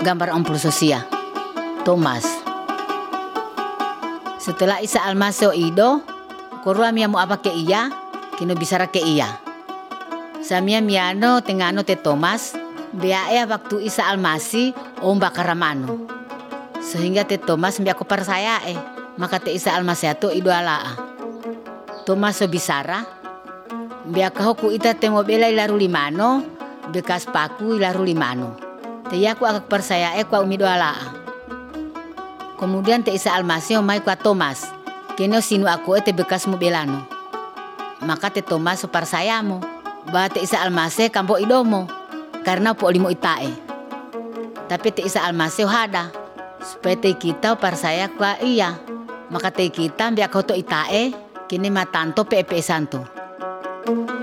gambar ampul sosia. Thomas. Setelah Isa Almasih ido, korua mia mo apa ke iya, kino bisara ke iya. Samia miano tengano te Thomas, beae waktu Isa Almasih omba karamano. Sehingga te Thomas mbia ko persaya maka te Isa Almasih to ido alaa. Thomas so bisara, mbia kahoku ita te mobela ilaru limano, bekas paku ilaru limano. Te yaku agak persaya kwa umido alaa. Kemudian te Isa Almasih omai kwa Thomas, keno sinu aku te bekas mobelano. Maka te Thomas so persayamo, bahwa te Isa Almasih kampo idomo, karena po limo itae. Tapi te Isa Almasih hada, supaya te kita persaya kwa iya. Maka te kita mbia koto itae, kini matanto pepe santo.